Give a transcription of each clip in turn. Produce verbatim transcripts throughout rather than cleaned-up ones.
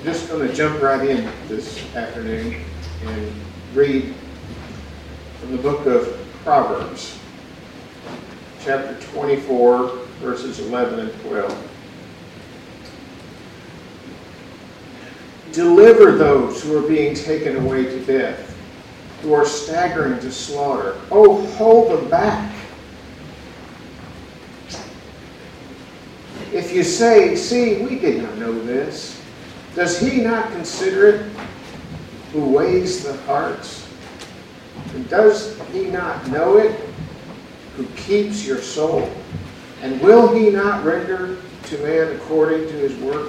just going to jump right in this afternoon and read from the book of Proverbs, chapter twenty-four, verses eleven and twelve. Deliver those who are being taken away to death, who are staggering to slaughter. Oh, hold them back. If you say, see, we did not know this, does he not consider it who weighs the hearts? And does he not know it who keeps your soul? And will he not render to man according to his work?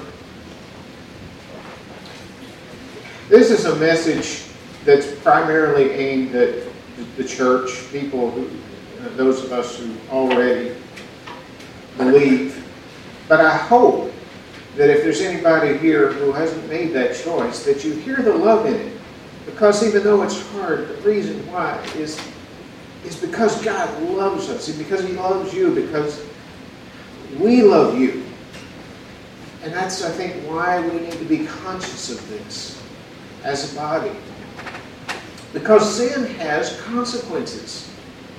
This is a message that's primarily aimed at the church, people who, those of us who already believe. But I hope that if there's anybody here who hasn't made that choice, that you hear the love in it. Because even though it's hard, the reason why is, is because God loves us, and because he loves you, because we love you. And that's, I think, why we need to be conscious of this as a body. Because sin has consequences.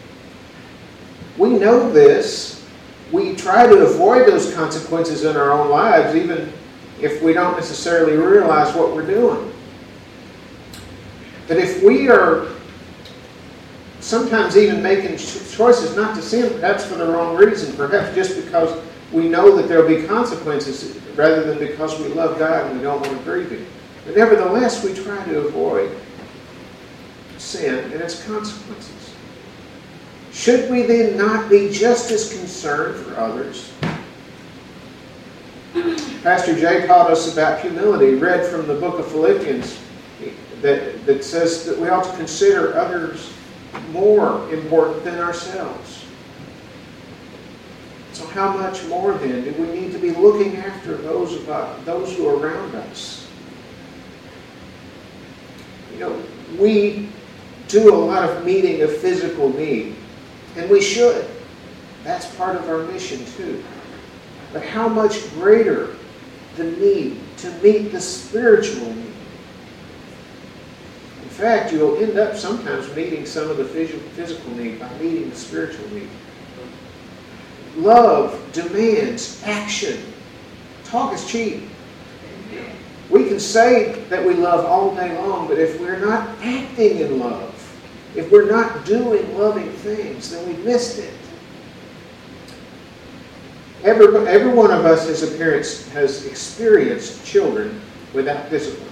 We know this. We try to avoid those consequences in our own lives, even if we don't necessarily realize what we're doing. But if we are sometimes even making choices not to sin, perhaps for the wrong reason, perhaps just because we know that there will be consequences, rather than because we love God and we don't want to grieve him. But nevertheless, we try to avoid sin and its consequences. Should we then not be just as concerned for others? Pastor Jay taught us about humility. He read from the book of Philippians that, that says that we ought to consider others more important than ourselves. So how much more then do we need to be looking after those about those who are around us? You know, we do a lot of meeting of physical need. And we should. That's part of our mission too. But how much greater the need to meet the spiritual need. In fact, you'll end up sometimes meeting some of the physical need by meeting the spiritual need. Love demands action. Talk is cheap. We can say that we love all day long, but if we're not acting in love, if we're not doing loving things, then we've missed it. Every, every one of us as a parent has experienced children without discipline.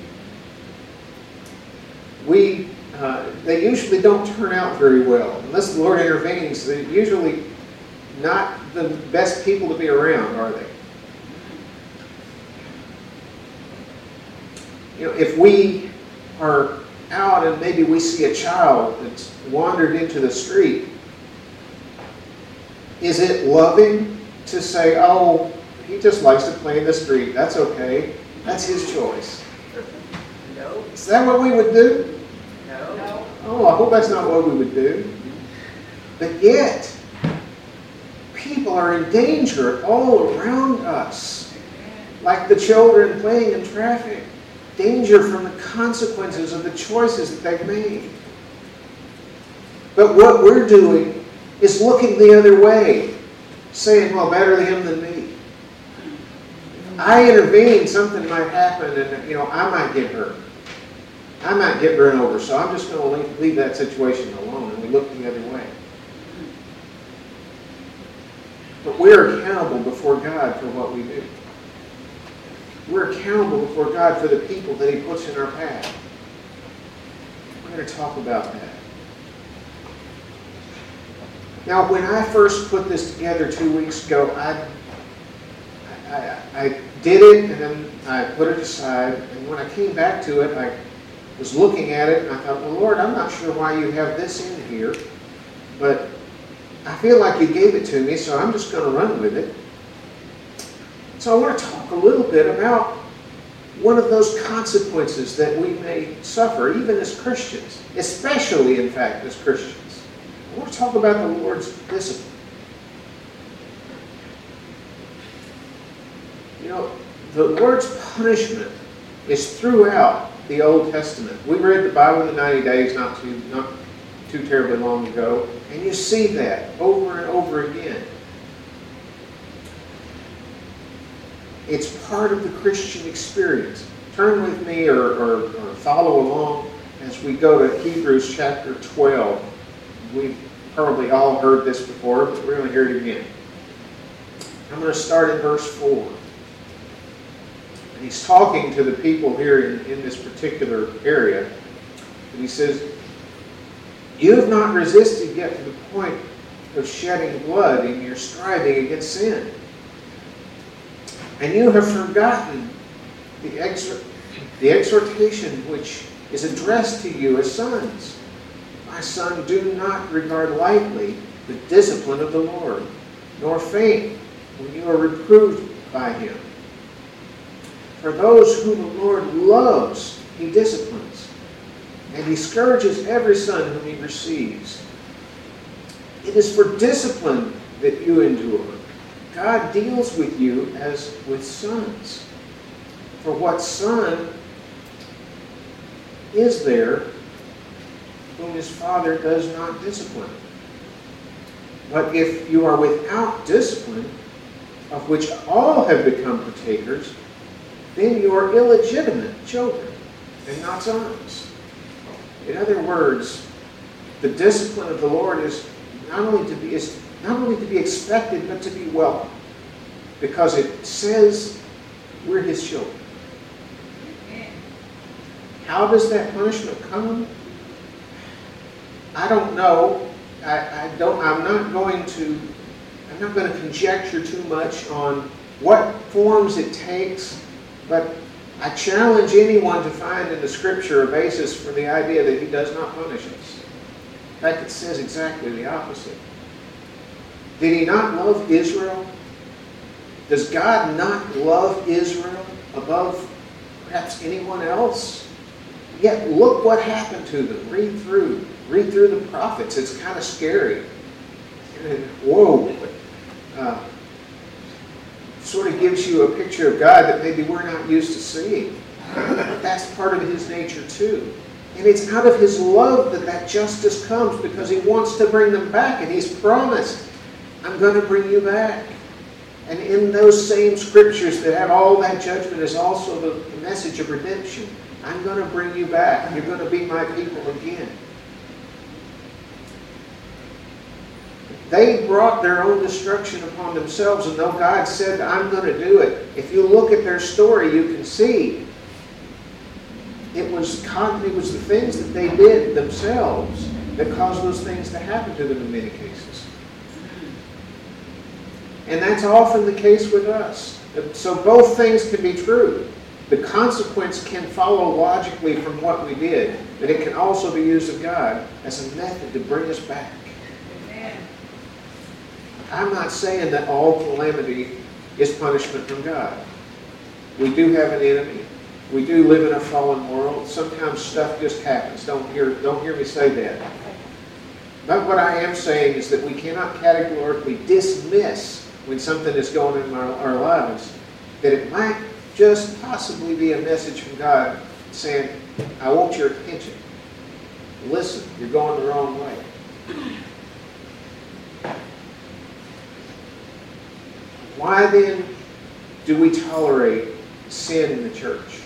We, uh, they usually don't turn out very well. Unless the Lord intervenes, they're usually not the best people to be around, are they? You know, if we are out and maybe we see a child that's wandered into the street, is it loving to say, oh, he just likes to play in the street, that's okay, that's his choice? No. Is that what we would do? No. No. Oh, I hope that's not what we would do. But yet, people are in danger all around us, like the children playing in traffic. Danger from the consequences of the choices that they've made. But what we're doing is looking the other way, saying, well, better him than me. If I intervene, something might happen, and you know, I might get hurt. I might get run over, so I'm just going to leave that situation alone, and we look the other way. But we're accountable before God for what we do. We're accountable before God for the people that he puts in our path. We're going to talk about that. Now, when I first put this together two weeks ago, I, I, I did it and then I put it aside. And when I came back to it, I was looking at it and I thought, well, Lord, I'm not sure why you have this in here, but I feel like you gave it to me, so I'm just going to run with it. So I want to talk a little bit about one of those consequences that we may suffer, even as Christians, especially, in fact, as Christians. I want to talk about the Lord's discipline. You know, the Lord's punishment is throughout the Old Testament. We read the Bible in the ninety days not too, not too terribly long ago, and you see that over and over again. It's part of the Christian experience. Turn with me or, or, or follow along as we go to Hebrews chapter twelve. We've probably all heard this before, but we're going to hear it again. I'm going to start in verse four. And he's talking to the people here in, in this particular area. And he says, "You have not resisted yet to the point of shedding blood in your striving against sin. And you have forgotten the, exor- the exhortation which is addressed to you as sons. My son, do not regard lightly the discipline of the Lord, nor faint when you are reproved by him. For those whom the Lord loves, he disciplines, and he scourges every son whom he receives. It is for discipline that you endure. God deals with you as with sons. For what son is there whom his father does not discipline? But if you are without discipline, of which all have become partakers, then you are illegitimate children and not sons." In other words, the discipline of the Lord is not only to be is not only to be expected, but to be welcome, because it says we're his children. How does that punishment come? I don't know. I, I don't. I'm not going to. I'm not going to conjecture too much on what forms it takes, but I challenge anyone to find in the Scripture a basis for the idea that he does not punish us. In fact, it says exactly the opposite. Did he not love Israel? Does God not love Israel above perhaps anyone else? Yet look what happened to them. Read through. Read through the prophets. It's kind of scary. Whoa. Uh, sort of gives you a picture of God that maybe we're not used to seeing. But that's part of his nature too. And it's out of his love that that justice comes, because he wants to bring them back. And he's promised, I'm going to bring you back. And in those same scriptures that have all that judgment is also the message of redemption. I'm going to bring you back. You're going to be my people again. They brought their own destruction upon themselves, and though God said, I'm going to do it, if you look at their story, you can see it was, it was the things that they did themselves that caused those things to happen to them in many cases. And that's often the case with us. So both things can be true. The consequence can follow logically from what we did, but it can also be used of God as a method to bring us back. Amen. I'm not saying that all calamity is punishment from God. We do have an enemy. We do live in a fallen world. Sometimes stuff just happens. Don't hear, don't hear me say that. But what I am saying is that we cannot categorically dismiss when something is going on in our, our lives, that it might just possibly be a message from God saying, I want your attention. Listen, you're going the wrong way. Why then do we tolerate sin in the church?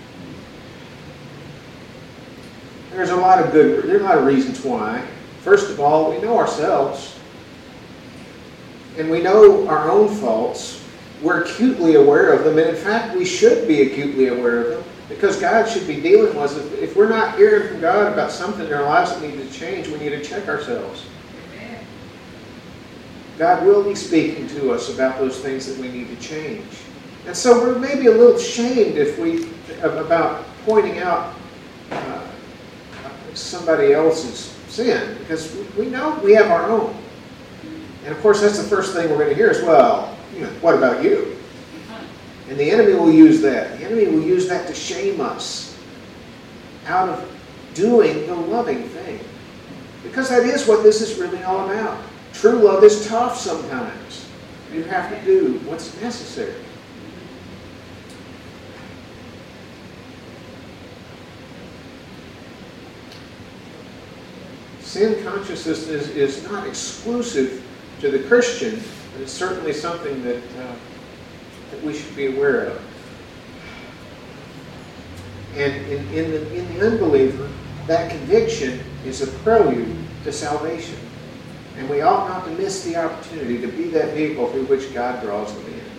There's a lot of good, there's a lot of reasons why. First of all, we know ourselves. And we know our own faults. We're acutely aware of them. And in fact, we should be acutely aware of them, because God should be dealing with us. If we're not hearing from God about something in our lives that needs to change, we need to check ourselves. Amen. God will be speaking to us about those things that we need to change. And so we're maybe a little ashamed if we about pointing out uh, somebody else's sin, because we know we have our own. And of course, that's the first thing we're going to hear is, well, you know, what about you? And the enemy will use that. The enemy will use that to shame us out of doing the loving thing. Because that is what this is really all about. True love is tough sometimes. You have to do what's necessary. sin consciousness is, is not exclusive to the Christian, but it's certainly something that, uh, that we should be aware of. And in, in, the, in the unbeliever, that conviction is a prelude to salvation. And we ought not to miss the opportunity to be that vehicle through which God draws them in.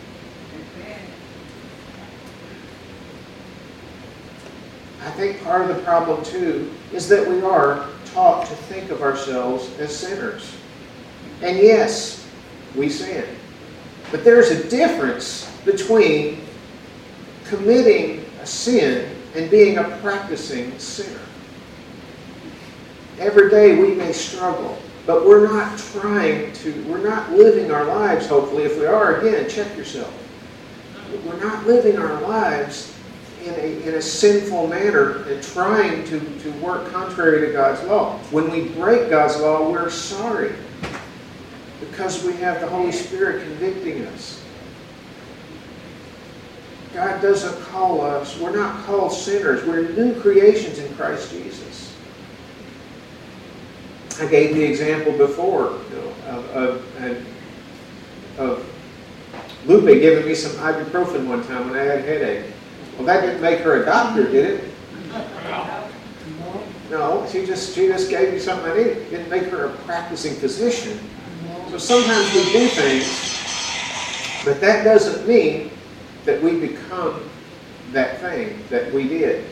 I think part of the problem, too, is that we are taught to think of ourselves as sinners. And yes, we sin. But there's a difference between committing a sin and being a practicing sinner. Every day we may struggle, but we're not trying to, we're not living our lives, hopefully. If we are, again, check yourself. We're not living our lives in a, in a sinful manner and trying to, to work contrary to God's law. When we break God's law, we're sorry because we have the Holy Spirit convicting us. God doesn't call us, we're not called sinners. We're new creations in Christ Jesus. I gave the example before, you know, of, of, of Lupe giving me some ibuprofen one time when I had a headache. Well, that didn't make her a doctor, did it? No, she just she just gave me something I needed. It didn't make her a practicing physician. So sometimes we do things, but that doesn't mean that we become that thing that we did.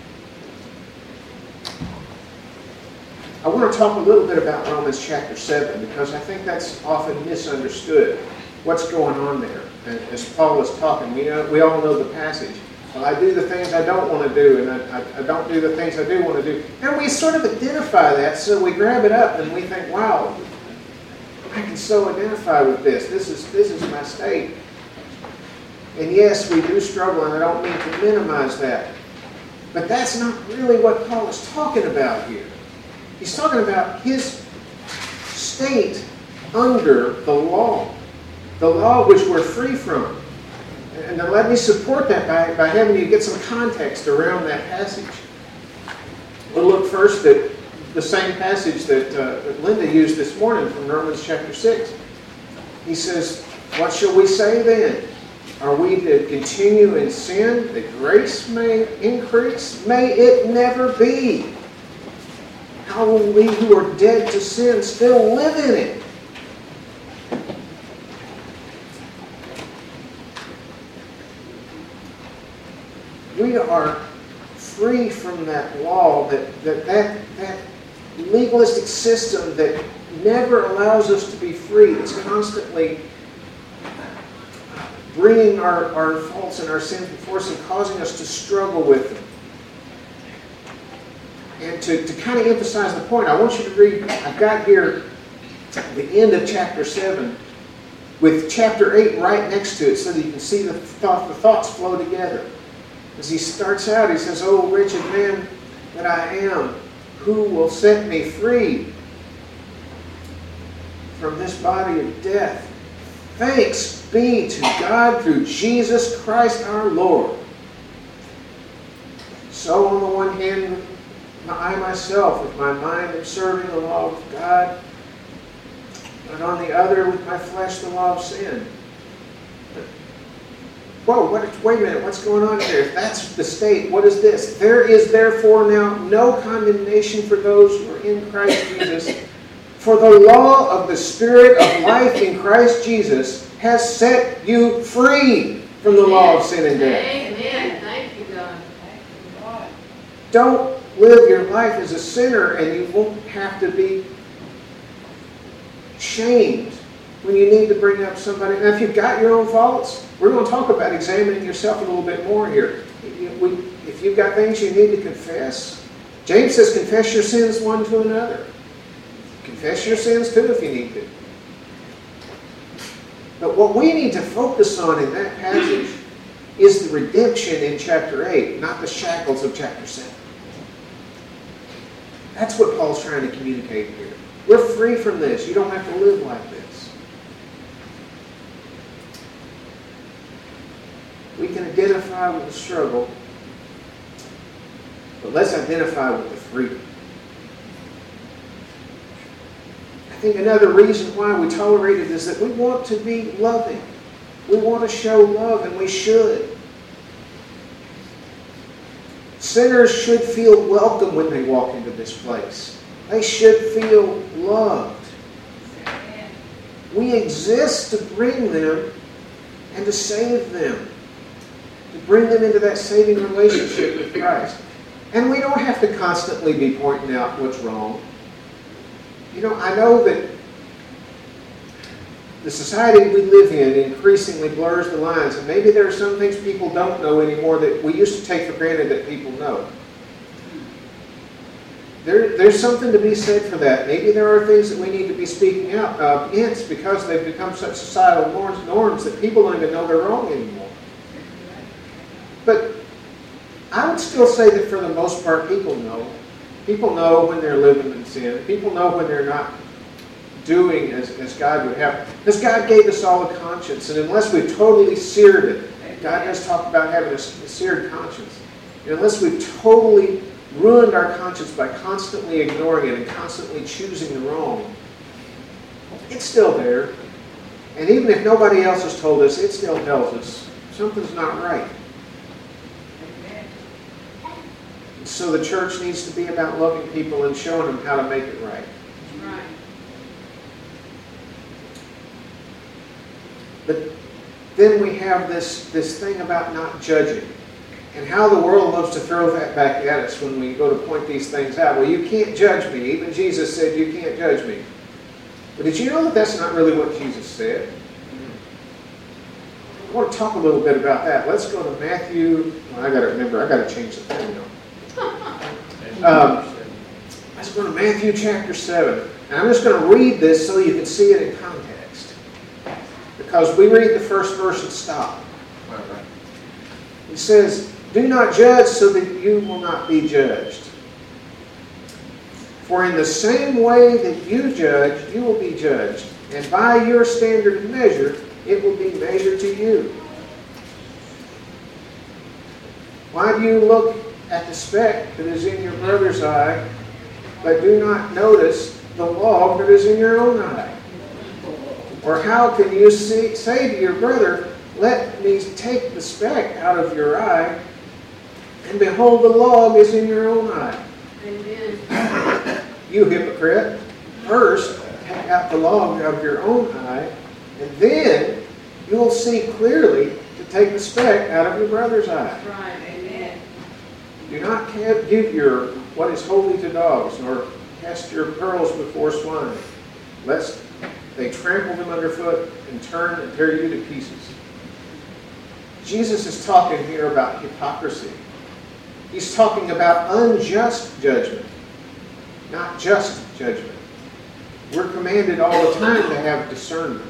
I want to talk a little bit about Romans chapter seven because I think that's often misunderstood. What's going on there? And as Paul is talking, we know, we all know the passage. Well, I do the things I don't want to do, and I, I, I don't do the things I do want to do. And we sort of identify that, so we grab it up and we think, wow, I can so identify with this. This is, this is my state. And yes, we do struggle, and I don't mean to minimize that. But that's not really what Paul is talking about here. He's talking about his state under the law. The law which we're free from. And now let me support that by, by having you get some context around that passage. We'll look first at the same passage that, uh, that Linda used this morning from Romans chapter six. He says, what shall we say then? Are we to continue in sin that grace may increase? May it never be. How will we who are dead to sin still live in it? We are free from that law, that, that, that, that legalistic system that never allows us to be free. It's constantly bringing our, our faults and our sins before us and causing us to struggle with them. And to, to kind of emphasize the point, I want you to read, I've got here the end of chapter seven with chapter eight right next to it so that you can see the, thought, the thoughts flow together. As he starts out, he says, "Oh, wretched man that I am, who will set me free from this body of death? Thanks be to God through Jesus Christ our Lord." So on the one hand, I myself with my mind am serving the law of God, and on the other with my flesh the law of sin. Whoa, what, wait a minute, what's going on here? If that's the state, what is this? There is therefore now no condemnation for those who are in Christ Jesus. For the law of the Spirit of life in Christ Jesus has set you free from the law of sin and death. Amen. Thank you, God. Thank you, God. Don't live your life as a sinner, and you won't have to be shamed when you need to bring up somebody. Now, if you've got your own faults, we're going to talk about examining yourself a little bit more here. If you've got things you need to confess, James says confess your sins one to another. Confess your sins too if you need to. But what we need to focus on in that passage is the redemption in chapter eight, not the shackles of chapter seven. That's what Paul's trying to communicate here. We're free from this. You don't have to live like this. We can identify with the struggle, but let's identify with the freedom. think another reason why we tolerate it is that we want to be loving. We want to show love, and we should. Sinners should feel welcome when they walk into this place. They should feel loved. We exist to bring them and to save them. To bring them into that saving relationship with Christ. And we don't have to constantly be pointing out what's wrong. You know, I know that the society we live in increasingly blurs the lines, and maybe there are some things people don't know anymore that we used to take for granted that people know. There, there's something to be said for that. Maybe there are things that we need to be speaking out against because they've become such societal norms, norms that people don't even know they're wrong anymore. But I would still say that for the most part, people know. People know when they're living in sin. People know when they're not doing as, as God would have. Because God gave us all a conscience, and unless we've totally seared it, God has talked about having a, a seared conscience. And unless we've totally ruined our conscience by constantly ignoring it and constantly choosing the wrong, it's still there. And even if nobody else has told us, it still tells us something's not right. So the church needs to be about loving people and showing them how to make it right. Right. But then we have this, this thing about not judging. And how the world loves to throw that back at us when we go to point these things out. Well, you can't judge me. Even Jesus said you can't judge me. But did you know that that's not really what Jesus said? I want to talk a little bit about that. Let's go to Matthew. Well, I got to remember, I got to change the thing now. Um, let's go to Matthew chapter seven. And I'm just going to read this so you can see it in context. Because we read the first verse and stop. It says, "Do not judge so that you will not be judged. For in the same way that you judge, you will be judged. And by your standard of measure, it will be measured to you. Why do you look at the speck that is in your brother's eye, but do not notice the log that is in your own eye? Or how can you see, say to your brother, 'Let me take the speck out of your eye,' and behold, the log is in your own eye? Amen. You hypocrite, first take out the log of your own eye, and then you will see clearly to take the speck out of your brother's eye. Right. Amen. Do not give your what is holy to dogs, nor cast your pearls before swine, lest they trample them underfoot and turn and tear you to pieces." Jesus is talking here about hypocrisy. He's talking about unjust judgment, not just judgment. We're commanded all the time to have discernment.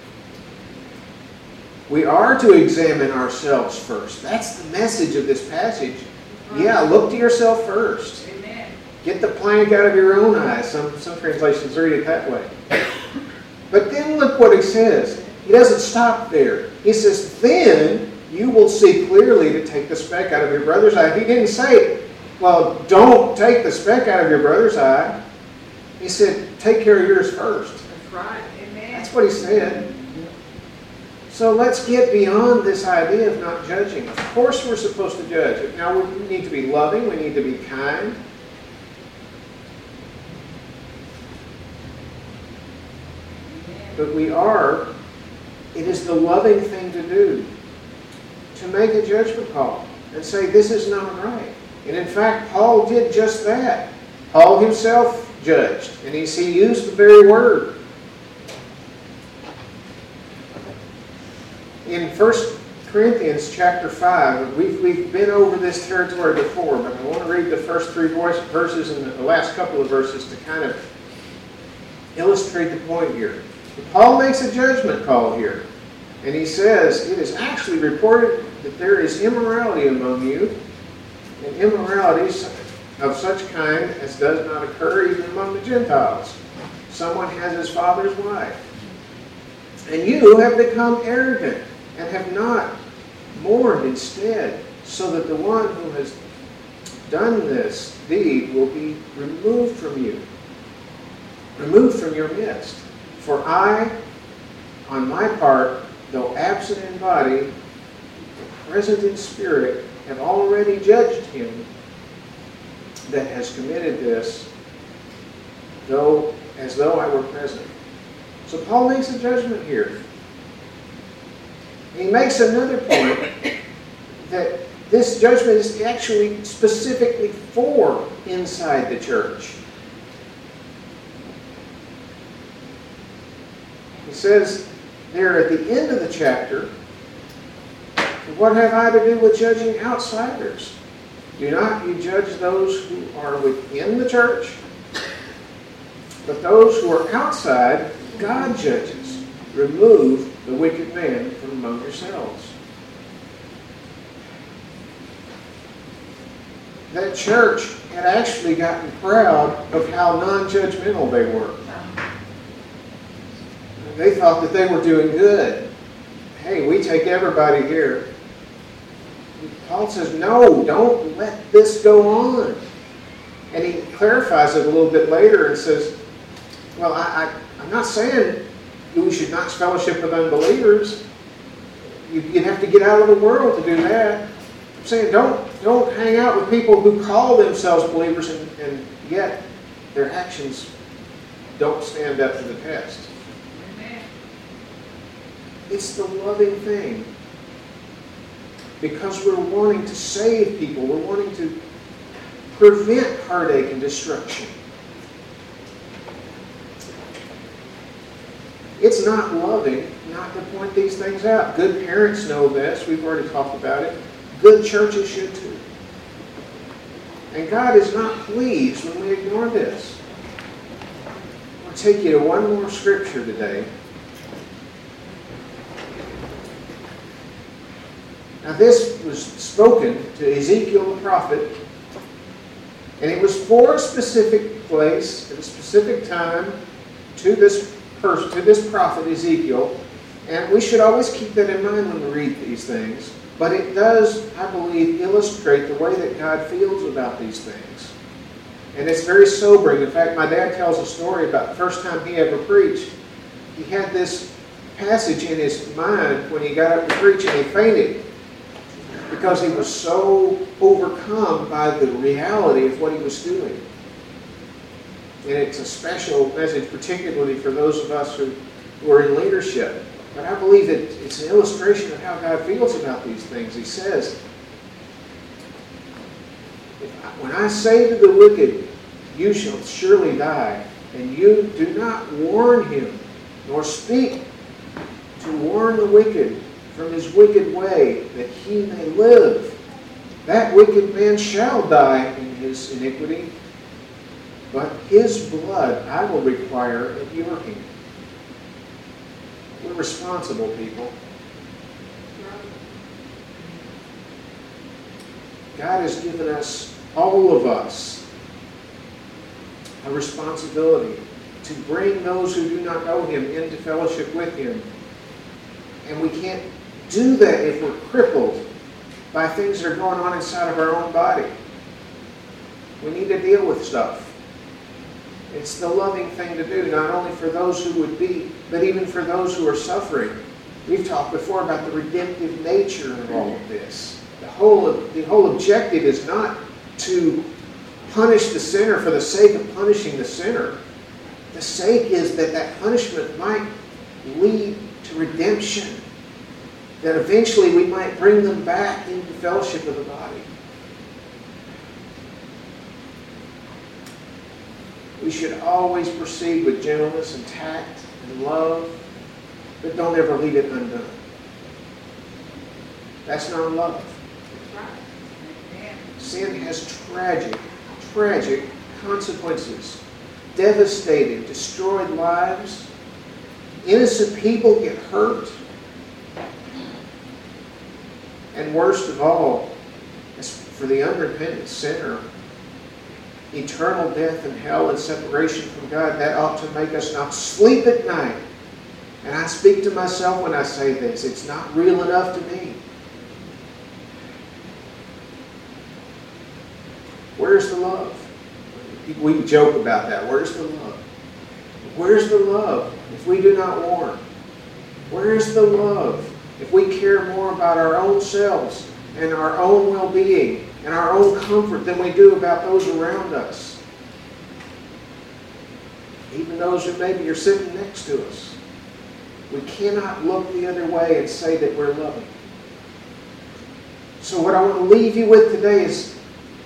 We are to examine ourselves first. That's the message of this passage. Yeah, look to yourself first. Amen. Get the plank out of your own eye. Some, some translations read it that way. But then look what he says. He doesn't stop there. He says, then you will see clearly to take the speck out of your brother's eye. He didn't say, well, don't take the speck out of your brother's eye. He said, take care of yours first. That's right. Amen. That's what he said. So let's get beyond this idea of not judging. Of course we're supposed to judge. Now we need to be loving. We need to be kind. But we are, it is the loving thing to do, to make a judgment call and say, this is not right. And in fact, Paul did just that. Paul himself judged, and he, he used the very word. In First Corinthians chapter five, we've, we've been over this territory before, but I want to read the first three verses and the last couple of verses to kind of illustrate the point here. Paul makes a judgment call here. And he says, it is actually reported that there is immorality among you, and immorality of such kind as does not occur even among the Gentiles. Someone has his father's wife. And you have become arrogant, and have not mourned instead, so that the one who has done this deed will be removed from you. removed from your midst. For I, on my part, though absent in body, present in spirit, have already judged him that has committed this, though as though I were present. So Paul makes a judgment here. He makes another point that this judgment is actually specifically for inside the church. He says there at the end of the chapter, what have I to do with judging outsiders? Do not you judge those who are within the church, but those who are outside, God judges. Remove the wicked man from among yourselves. That church had actually gotten proud of how non-judgmental they were. They thought that they were doing good. Hey, we take everybody here. Paul says, no, don't let this go on. And he clarifies it a little bit later and says, well, I, I, I'm not saying we should not fellowship with unbelievers. You, you'd have to get out of the world to do that. I'm saying don't, don't hang out with people who call themselves believers and, and yet their actions don't stand up to the test. Amen. It's the loving thing. Because we're wanting to save people. We're wanting to prevent heartache and destruction. It's not loving not to point these things out. Good parents know this. We've already talked about it. Good churches should too. And God is not pleased when we ignore this. I'll take you to one more scripture today. Now this was spoken to Ezekiel the prophet, and it was for a specific place, at a specific time, to this person, to this prophet Ezekiel, and we should always keep that in mind when we read these things. But it does, I believe, illustrate the way that God feels about these things. And it's very sobering. In fact, my dad tells a story about the first time he ever preached. He had this passage in his mind when he got up to preach, and he fainted because he was so overcome by the reality of what he was doing. And it's a special message, particularly for those of us who, who are in leadership. But I believe that it's an illustration of how God feels about these things. He says, if I, when I say to the wicked, you shall surely die, and you do not warn him, nor speak to warn the wicked from his wicked way, that he may live, that wicked man shall die in his iniquity, but his blood I will require at your hand. We're responsible people. God has given us, all of us, a responsibility to bring those who do not know him into fellowship with him. And we can't do that if we're crippled by things that are going on inside of our own body. We need to deal with stuff. It's the loving thing to do, not only for those who would be, but even for those who are suffering. We've talked before about the redemptive nature of all of this. The whole, the whole objective is not to punish the sinner for the sake of punishing the sinner. The sake is that that punishment might lead to redemption. That eventually we might bring them back into fellowship of the body. We should always proceed with gentleness and tact and love, but don't ever leave it undone. That's not love. Sin has tragic, tragic consequences. Devastated, destroyed lives. Innocent people get hurt. And worst of all, as for the unrepentant sinner, eternal death and hell and separation from God, that ought to make us not sleep at night. And I speak to myself when I say this. It's not real enough to me. Where's the love? We joke about that. Where's the love? Where's the love if we do not warn? Where's the love if we care more about our own selves and our own well-being and our own comfort than we do about those around us? Even those who maybe are sitting next to us. We cannot look the other way and say that we're loving. So what I want to leave you with today is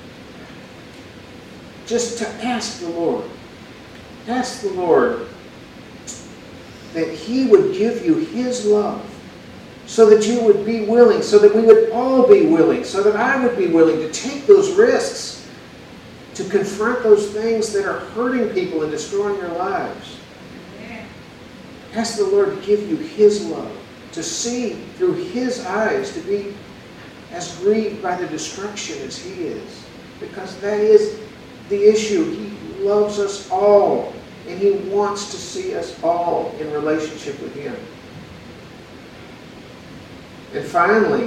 just to ask the Lord. Ask the Lord that He would give you His love so that you would be willing, so that we would all be willing, so that I would be willing to take those risks, to confront those things that are hurting people and destroying their lives. Amen. Ask the Lord to give you His love, to see through His eyes, to be as grieved by the destruction as He is. Because that is the issue. He loves us all, and He wants to see us all in relationship with Him. And finally,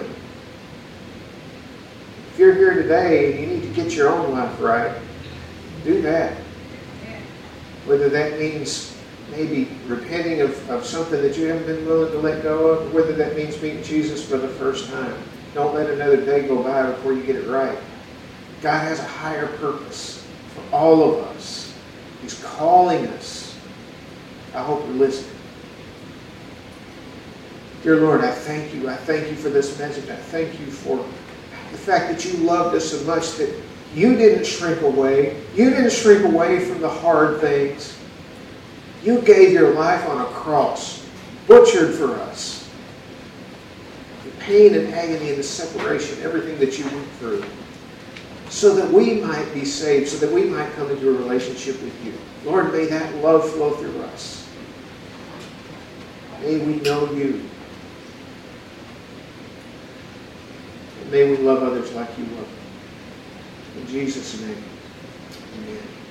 if you're here today and you need to get your own life right, do that. Whether that means maybe repenting of, of something that you haven't been willing to let go of, or whether that means meeting Jesus for the first time. Don't let another day go by before you get it right. God has a higher purpose for all of us. He's calling us. I hope you're listening. Dear Lord, I thank you. I thank you for this message. I thank you for the fact that you loved us so much that you didn't shrink away. You didn't shrink away from the hard things. You gave your life on a cross, butchered for us. The pain and agony and the separation, everything that you went through, so that we might be saved, so that we might come into a relationship with you. Lord, may that love flow through us. May we know you. And may we love others like you love them. In Jesus' name, amen.